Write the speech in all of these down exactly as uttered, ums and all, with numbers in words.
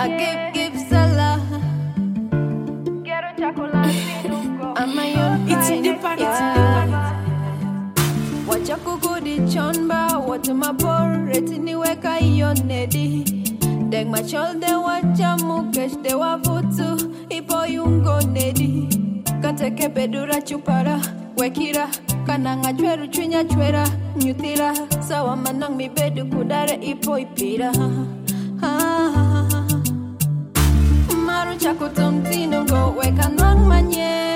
I give, give Salah. I'm my own. It's different. It's different. Wacha kukudi chonba, watu mabor, retini weka iyo nedi. Deg machol de wacha mukesh de wavutu, ipo yungo nedi. Kateke bedura chupara, wekira, kananga chweru chwinya chwera, nyutira. Sawa manang mi bedu kudare ipo ipira. Maru chako tomtino go weka nang manye.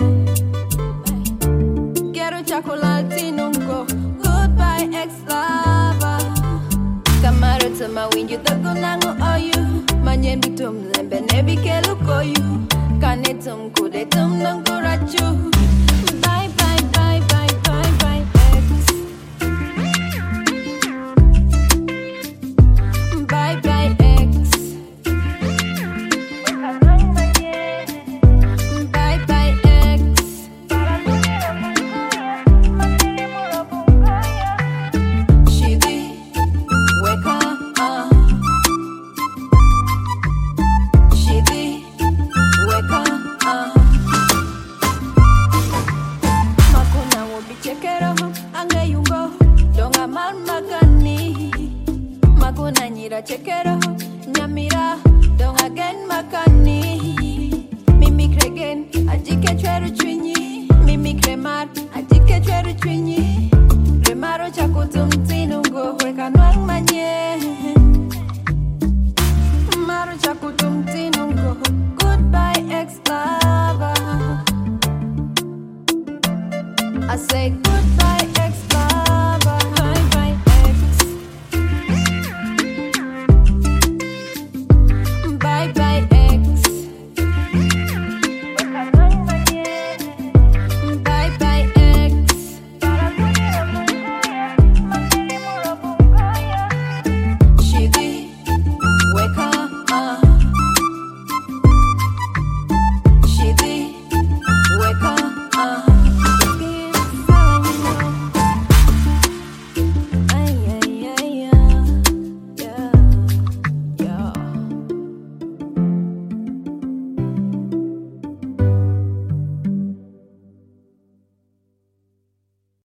Gero chako latino go, goodbye ex-lover. Kamaro tama winju dago nango oyu. Manye bitum lembe nebi kelu koyu. Kane tum kude tum nango rachu. Bye bye bye bye bye bye ex. Bye bye ex. Bye bye ex. Shidi, wake up. Shidi, wake up. Makuna wobi chekero, ange yungo, donga man magani. Makuna nyira chekero, nyamira, donga gen makani. Mimi kregen, ajike chweru chwinyi. Mimi kremar, ajike chweru chwinyi. Remaro chako tumtinungo, weka nwang manye.